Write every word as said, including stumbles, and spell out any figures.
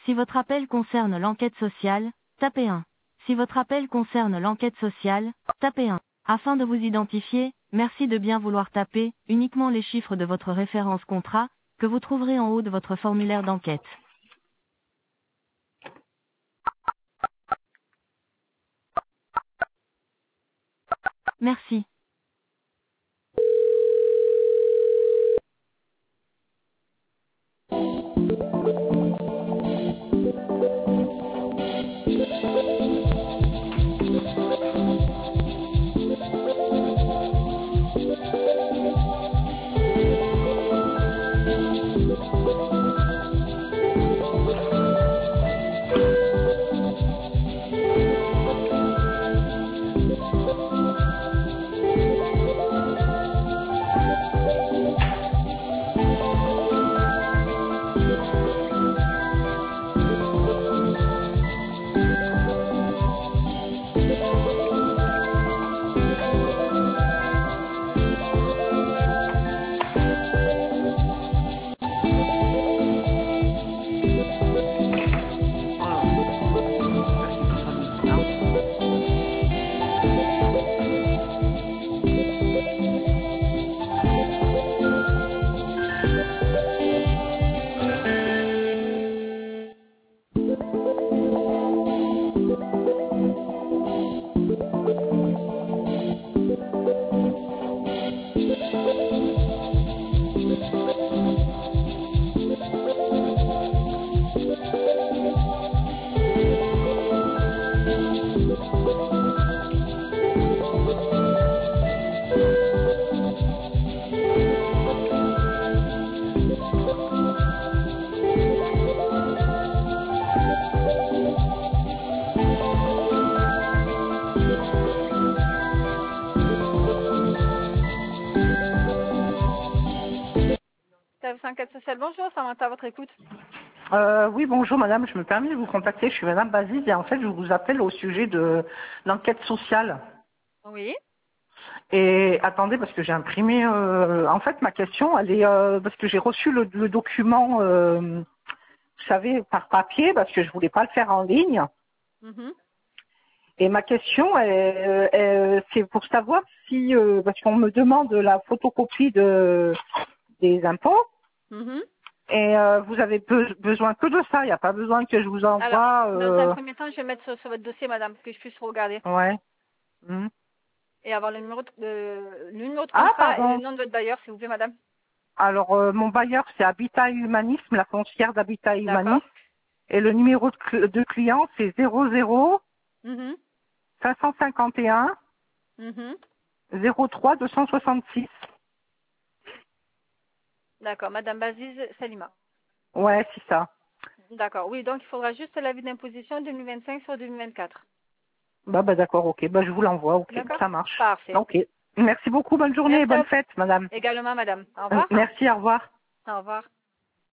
Si votre appel concerne l'enquête sociale, tapez un. Si votre appel concerne l'enquête sociale, tapez un. Afin de vous identifier, merci de bien vouloir taper uniquement les chiffres de votre référence contrat, que vous trouverez en haut de votre formulaire d'enquête. Merci. Service enquête sociale, bonjour, Samantha, à votre écoute. Euh, oui, bonjour madame, je me permets de vous contacter, je suis madame Baziz et en fait je vous appelle au sujet de l'enquête sociale. Oui. Et attendez, parce que j'ai imprimé, euh, en fait ma question elle est, euh, parce que j'ai reçu le, le document, euh, vous savez, par papier, parce que je voulais pas le faire en ligne. Mhm. Et ma question, elle- elle- c'est pour savoir si, euh, parce qu'on me demande la photocopie de, des impôts. Mhm. Et euh, vous avez be- besoin que de ça, il n'y a pas besoin que je vous Alors, envoie... dans un Euh... premier temps, je vais mettre sur, sur votre dossier, madame, pour que je puisse regarder Ouais. Hmm. et avoir le numéro de, le, le numéro de Ah, contrat et le pardon. nom de votre bailleur, s'il vous plaît, madame. Alors, euh, mon bailleur, c'est Habitat et Humanisme, la foncière d'Habitat et D'accord. Humanisme. Et le numéro de, cl- de client, c'est zéro zéro Mhm. cinq cent cinquante et un Mhm. zéro trois deux cent soixante-six. D'accord, madame Baziz Salima. Ouais, c'est ça. D'accord, oui, donc il faudra juste l'avis d'imposition deux mille vingt-cinq sur deux mille vingt-quatre. Bah, bah d'accord, ok. Bah, je vous l'envoie, ok. D'accord. Ça marche. Parfait. Ok. Merci beaucoup, bonne journée et Merci à bonne vous fête, madame. également, madame. Au Euh, revoir. Merci, au revoir. Au revoir.